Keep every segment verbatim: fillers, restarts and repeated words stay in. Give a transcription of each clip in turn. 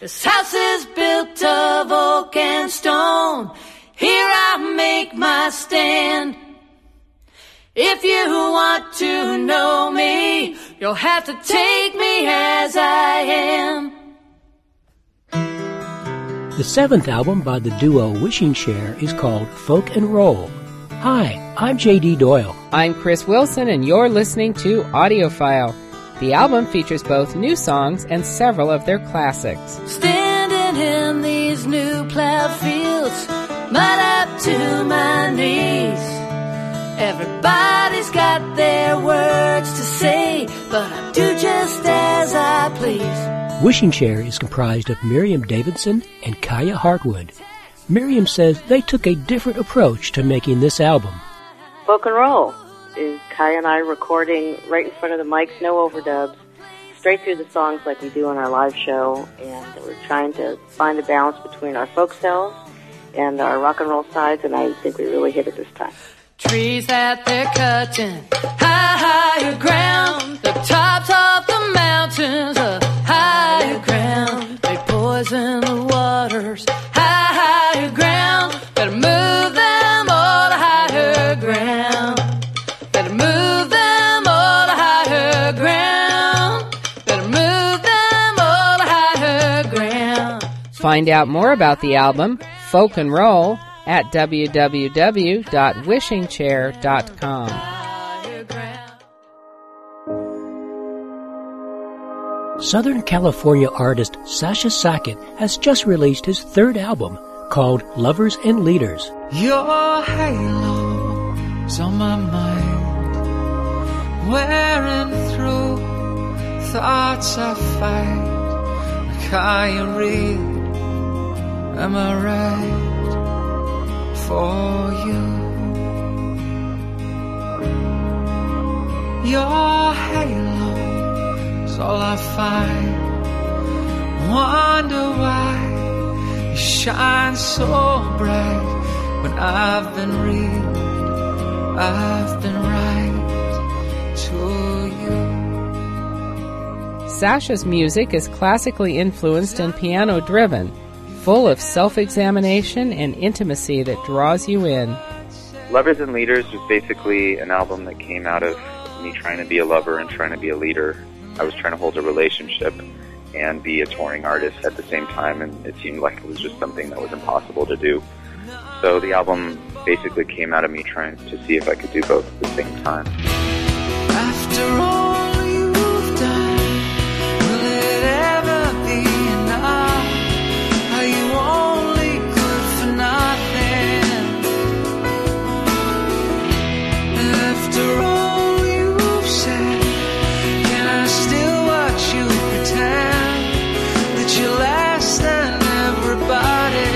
This house is built of oak and stone. Here I make my stand. If you want to know me, you'll have to take me as I am. The seventh album by the duo Wishing Chair is called Folk and Roll. Hi, I'm J D Doyle. I'm Chris Wilson, and you're listening to Audiophile. The album features both new songs and several of their classics. Standing in these new plowed fields, mud up to my knees. Everybody's got their words to say, but I do just as I please. Wishing Chair is comprised of Miriam Davidson and Kaya Hartwood. Miriam says they took a different approach to making this album. Folk and Roll is Kaya and I recording right in front of the mics, no overdubs, straight through the songs like we do on our live show, and we're trying to find a balance between our folk selves and our rock and roll sides, and I think we really hit it this time. Trees that they're cutting, high, higher ground, the tops of the mountains, a higher ground, they poison the waters, high, higher ground, better move them all to higher ground, better move them all to higher ground, better move them all to higher ground. Find out more about the album, Folk and Roll, at w w w dot wishing chair dot com. Southern California artist Sasha Sackett has just released his third album called Lovers and Leaders. Your halo's on my mind, wearing through thoughts I fight. Like how you read, am I right? For you, your halo's all I find. Wonder why you shine so bright when I've been real, I've been right to you. Sasha's music is classically influenced and piano-driven, full of self-examination and intimacy that draws you in. Lovers and Leaders was basically an album that came out of me trying to be a lover and trying to be a leader. I was trying to hold a relationship and be a touring artist at the same time, and it seemed like it was just something that was impossible to do. So the album basically came out of me trying to see if I could do both at the same time. After all you've done, will it ever be enough? Are you only good for nothing? After all you've said, can I still watch you pretend that you're less than everybody?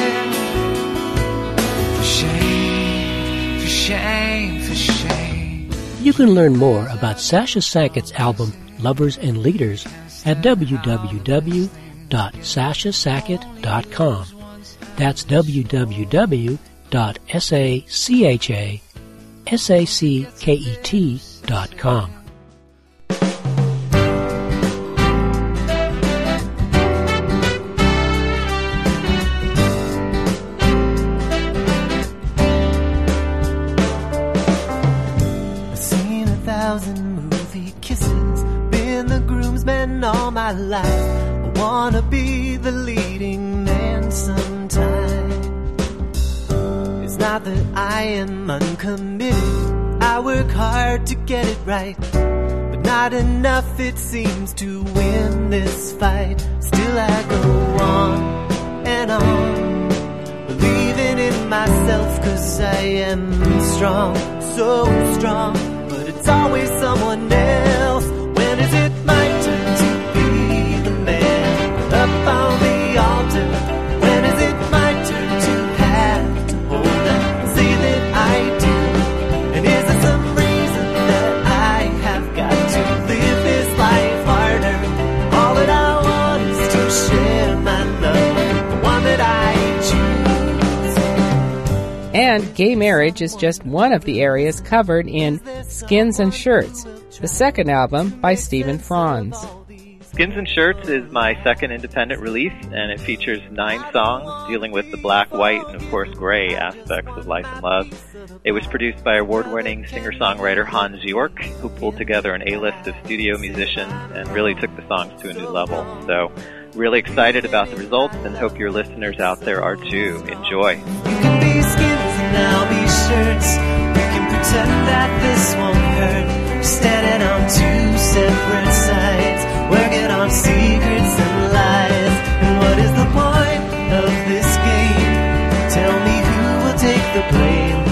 For shame, for shame, for shame. You can learn more about Sasha Sackett's album Lovers and Leaders at w w w dot sasha sackett dot com. That's w w w dot sasha sackett dot com. I've seen a thousand movie kisses, been the groomsman all my life. I wanna be the leading man sometime. It's not that I am uncommitted, I work hard to get it right, but not enough it seems to win this fight. Still I go on and on, believing in myself, cause I am strong, so strong, but it's always someone else. When is it my turn to be the man up on the altar? When is it my turn to have to hold and say that I do? And is there some reason that I have got to live this life harder? All that I want is to share my love with the one that I choose. And gay marriage is just one of the areas covered in Skins and Shirts, the second album by Stephen Franz. Skins and Shirts is my second independent release, and it features nine songs dealing with the black, white, and of course gray aspects of life and love. It was produced by award-winning singer-songwriter Hans York, who pulled together an A-list of studio musicians and really took the songs to a new level. So, really excited about the results and hope your listeners out there are too. Enjoy. You can be skins and I'll be shirts. We can pretend that this won't hurt. Standing on two separate sides, working on secrets and lies. And what is the point of this game? Tell me who will take the blame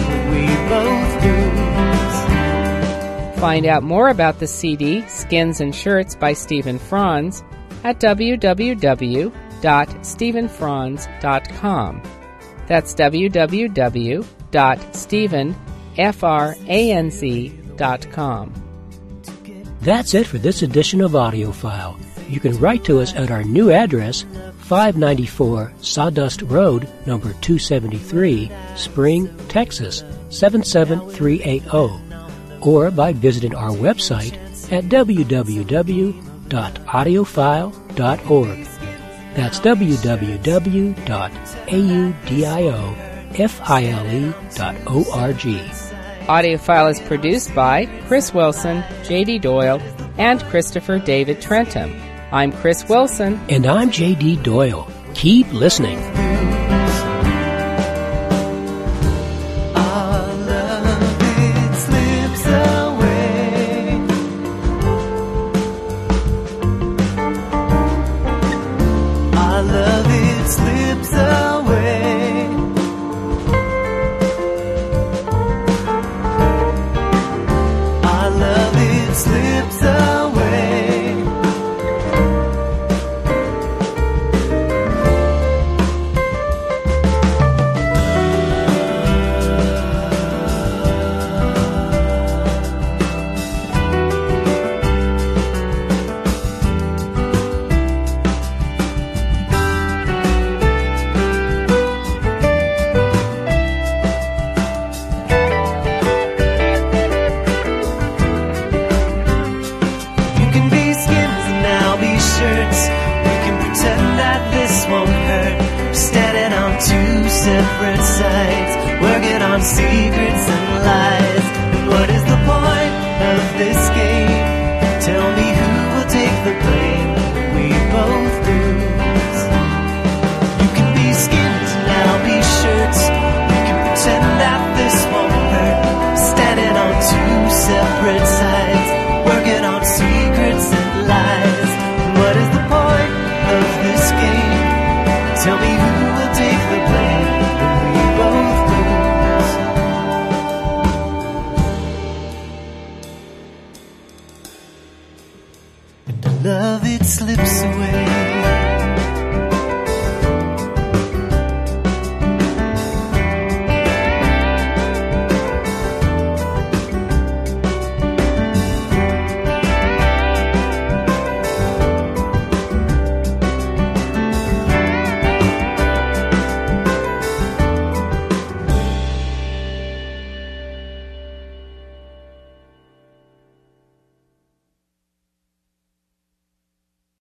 when we both lose. Find out more about the C D, Skins and Shirts by Stephen Franz, at w w w dot stephen franz dot com. That's w w w dot stephen franz dot com. That's it for this edition of AudioFile. You can write to us at our new address, five ninety-four Sawdust Road, number two seventy-three, Spring, Texas, seven seven three eight zero, or by visiting our website at w w w dot audiophile dot org. That's w w w dot audiofile dot org. AudioFile is produced by Chris Wilson, J D Doyle, and Christopher David Trentham. I'm Chris Wilson. And I'm J D Doyle. Keep listening. Separate sides, working on secrets and lies. And what is the point of this game? Tell me who will take the blame when we both lose. You can be skins and I'll be shirts. We can pretend that this won't hurt. Standing on two separate sides, working on secrets and lies. And what is the point of this game? Tell me who will take the blame. Love, it slips away.